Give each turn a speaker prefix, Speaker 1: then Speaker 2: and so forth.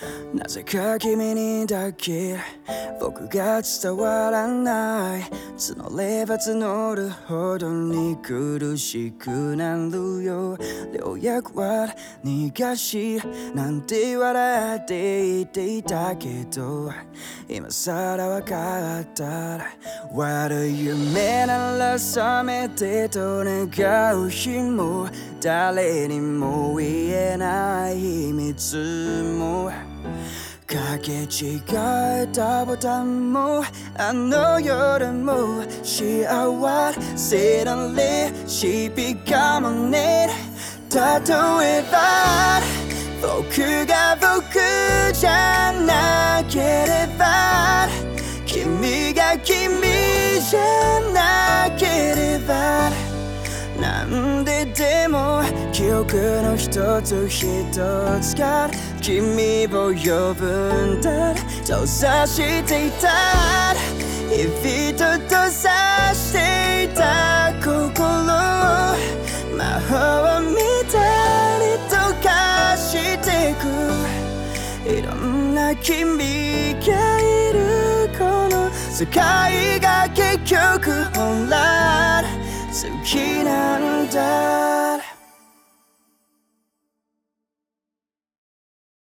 Speaker 1: なぜか君にだけ僕が伝わらない。募れば募るほどに苦しくなるよ。良薬は逃がしなんて笑って言っていたけど、今さら分かったら悪い夢なら覚めてと願う日も、誰にも言えない秘密も、かけ違えたボタンもあの夜も幸せなレシピかもね。例えば僕が僕じゃなければ、君が君じゃなければ、なんででも記憶の一つ一つから君を呼ぶんだと察していた。日々とさしていた心を魔法みたいに溶かしてく。いろんな君がいるこの世界が結局本来好きなんだ。